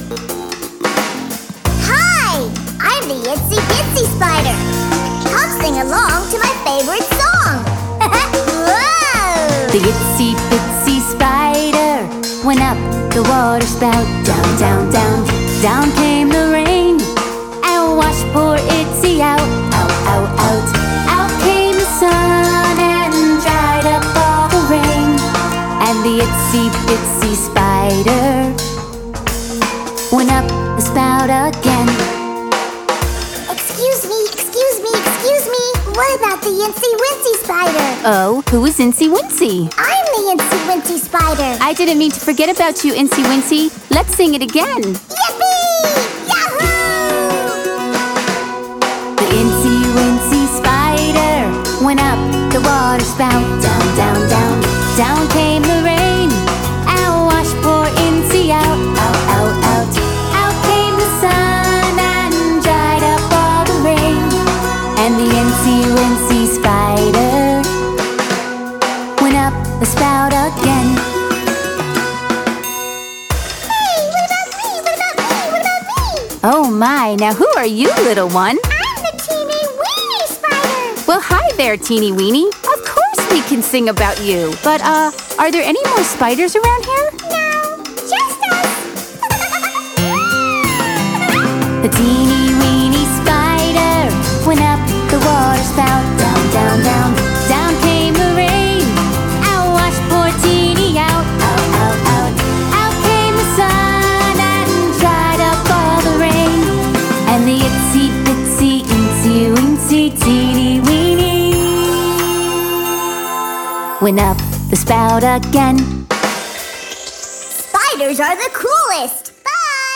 Hi! I'm the Itsy Bitsy Spider. Come sing along to my favorite song. Whoa! The itsy bitsy spider went up the water spout. Down, down, down, down came the rain and washed poor Itsy out. Out, out, out, out came the sun and dried up all the rain. And the itsy bitsy spider went up the spout again. Excuse me, excuse me, excuse me. What about the Incy Wincy Spider? Oh, who is Incy Wincy? I'm the Incy Wincy Spider. I didn't mean to forget about you, Incy Wincy. Let's sing it again. Yippee! Yahoo! The Incy Wincy Spider went up the water spout. Down, down, down, down came the rain and washed poor Incy out. Out, out, out, out came the sun and dried up all the rain. And the Incy Wincy Spider went up the spout again. Hey, what about me? What about me? What about me? Oh my, now who are you, little one? I'm the Teeny Weeny Spider. Well, hi there, Teeny Weeny. Of course we can sing about you. But, are there any more spiders around here? No, just us. The teeny weeny spider went up the water spout. Down, down, down, down came the rain and washed poor Teeny out. Out, out, out, out came the sun and dried up all the rain. And the itsy bitsy incy wincy teeny weeny went up the spout again. Spiders are the coolest.